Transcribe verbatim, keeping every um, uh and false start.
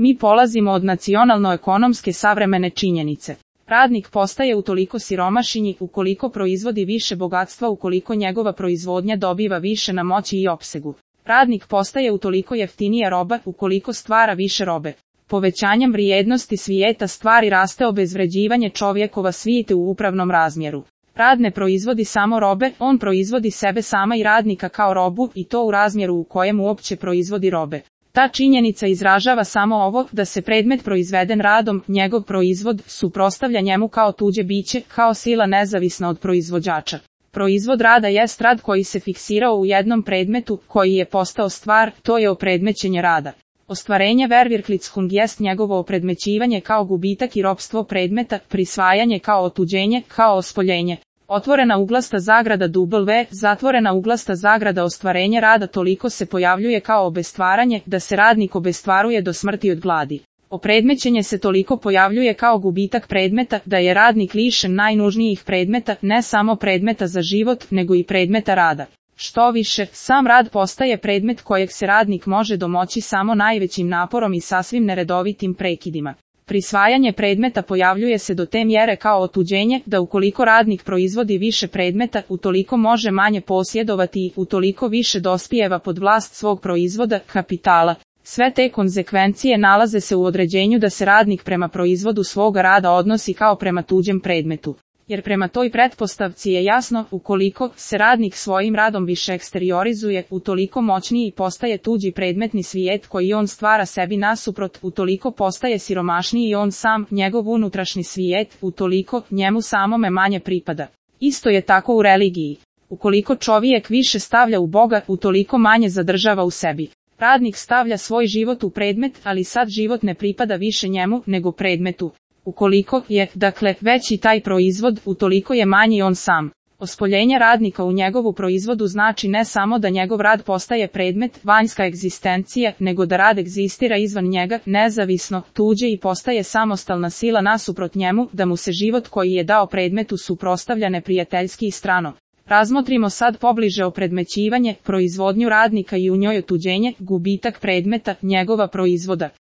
Mi polazimo od nacionalno-ekonomske savremene činjenice. Radnik postaje utoliko siromašinji ukoliko proizvodi više bogatstva, ukoliko njegova proizvodnja dobiva više na moći i opsegu. Radnik postaje utoliko jeftinija roba ukoliko stvara više robe. Povećanjem vrijednosti svijeta stvari raste obezvređivanje čovjekova svijete u upravnom razmjeru. Rad ne proizvodi samo robe, on proizvodi sebe sama i radnika kao robu i to u razmjeru u kojem uopće proizvodi robe. Ta činjenica izražava samo ovo, da se predmet proizveden radom, njegov proizvod, suprotstavlja njemu kao tuđe biće, kao sila nezavisna od proizvođača. Proizvod rada jest rad koji se fiksirao u jednom predmetu, koji je postao stvar, to je opredmećenje rada. Ostvarenje Verwirklichung jest njegovo opredmećivanje kao gubitak i ropstvo predmeta, prisvajanje kao otuđenje, kao ospoljenje. Otvorena uglasta zagrada W, zatvorena uglasta zagrada ostvarenje rada toliko se pojavljuje kao obestvaranje, da se radnik obestvaruje do smrti od gladi. Opredmećenje se toliko pojavljuje kao gubitak predmeta, da je radnik lišen najnužnijih predmeta, ne samo predmeta za život, nego i predmeta rada. Što više, sam rad postaje predmet kojeg se radnik može domoći samo najvećim naporom i sasvim neredovitim prekidima. Prisvajanje predmeta pojavljuje se do te mjere kao otuđenje, da ukoliko radnik proizvodi više predmeta, utoliko može manje posjedovati i utoliko više dospijeva pod vlast svog proizvoda, kapitala. Sve te konzekvencije nalaze se u određenju da se radnik prema proizvodu svoga rada odnosi kao prema tuđem predmetu. Jer prema toj pretpostavci je jasno, ukoliko se radnik svojim radom više eksteriorizuje, utoliko moćniji postaje tuđi predmetni svijet koji on stvara sebi nasuprot, utoliko postaje siromašniji i on sam, njegov unutrašnji svijet, utoliko njemu samome manje pripada. Isto je tako u religiji. Ukoliko čovjek više stavlja u Boga, utoliko manje zadržava u sebi. Radnik stavlja svoj život u predmet, ali sad život ne pripada više njemu, nego predmetu. Ukoliko je, dakle, veći taj proizvod, utoliko je manji on sam. Ospoljenje radnika u njegovu proizvodu znači ne samo da njegov rad postaje predmet, vanjska egzistencija, nego da rad egzistira izvan njega, nezavisno, tuđe i postaje samostalna sila nasuprot njemu, da mu se život koji je dao predmetu suprotstavlja neprijateljski i strano. Razmotrimo sad pobliže opredmećivanje, proizvodnju radnika i u njoj otuđenje, gubitak predmeta, njegova proizvoda.